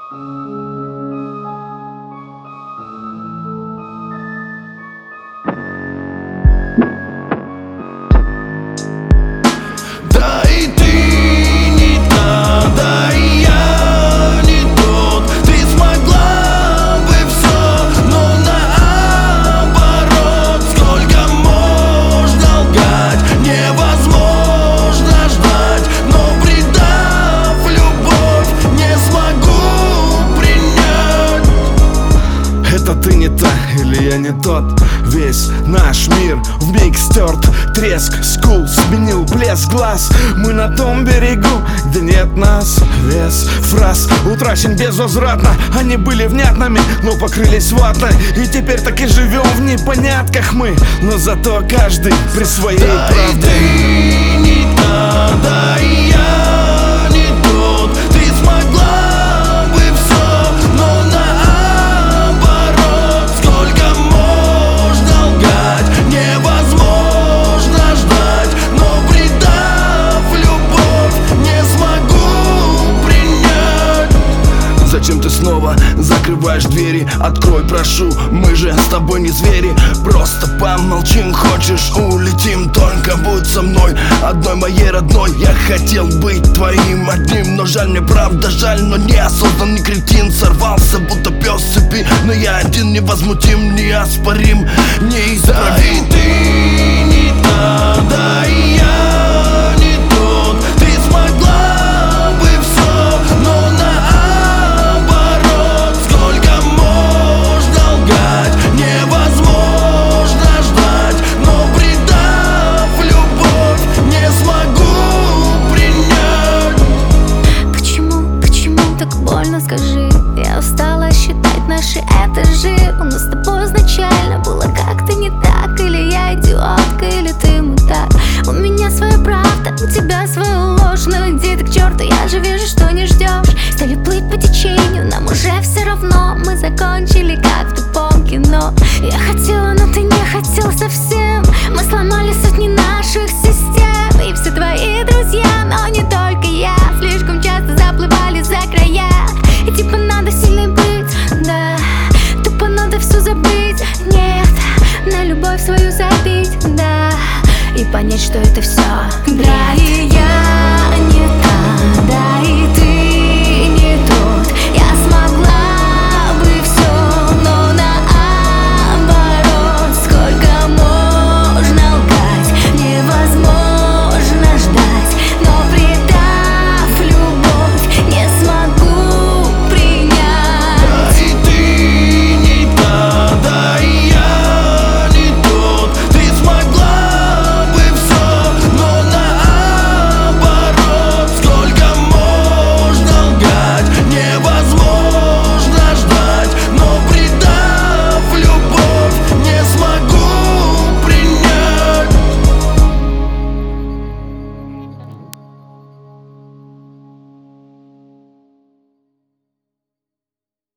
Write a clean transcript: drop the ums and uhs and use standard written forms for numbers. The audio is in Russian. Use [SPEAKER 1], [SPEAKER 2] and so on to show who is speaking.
[SPEAKER 1] Да и ты не та, да и я не тот. Ты смогла бы все, но наоборот. Сколько можно лгать, невозможно ждать. Но предав любовь, не смогу принять.
[SPEAKER 2] Это ты не та или я не тот? Весь наш мир вмиг стерт. Треск скул сменил блеск глаз. Мы на том берегу, где нет нас. Вес фраз утрачен безвозвратно. Они были внятными, но покрылись ватой. И теперь так и живем в непонятках мы. Но зато каждый при своей
[SPEAKER 1] Да
[SPEAKER 2] правде.
[SPEAKER 1] и ты не та, да и я не тот. Ты смогла бы все, но наоборот. Сколько можно лгать, невозможно ждать. Но предав любовь, не смогу принять.
[SPEAKER 2] Зачем ты снова закрываешь двери? Открой, прошу, мы же с тобой не звери. Просто помолчим, хочешь улетим. Только будь со мной, одной моей родной. Я хотел быть твоим одним, но жаль, мне правда жаль. Но неосознанный кретин сорвался, будто пес с цепи. Но я один невозмутим, неоспорим, неисправим.
[SPEAKER 1] Да и ты не та, да и я не тот. Ты смогла бы все, но наоборот. Сколько можно лгать, невозможно ждать. Но предав любовь, не смогу принять.
[SPEAKER 3] Почему так больно, скажи? Я устала считать наши этажи. У нас с тобой изначально было как-то не так. Или я идиотка, или ты мудак. У меня своя правда, у тебя свою ложь. Но иди ты к черту, я же вижу, что не ждешь. Стали плыть по течению, нам уже все равно. Мы закончили